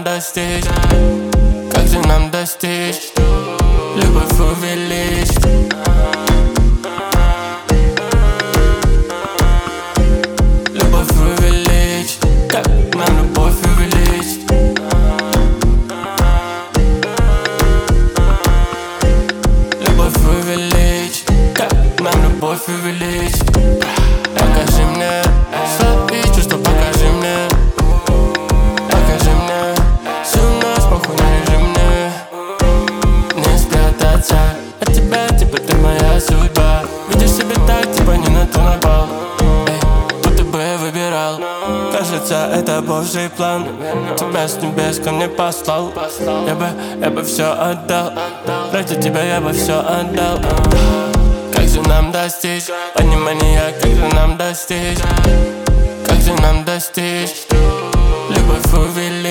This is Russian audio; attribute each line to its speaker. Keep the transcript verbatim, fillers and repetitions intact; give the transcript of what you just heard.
Speaker 1: нам достичь? Как же нам достичь? Любовь увеличь. Любовь увеличь. Как нам любовь увеличь? Любовь увеличь. Как нам любовь увеличь? Покажи мне свои чувства, покажи мне. Покажи мне всю ночь, похуй на режиме. Не спрятаться от тебя, типа ты моя судьба. Видишь себя так, типа не на ту напал. Эй, будто бы я выбирал. Кажется, это божий план. Тебя с небес ко мне послал. Я бы, я бы все отдал. Ради тебя я бы все отдал. Как же нам достичь понимания, как же нам достичь? Как же нам достичь? Любовь увеличь.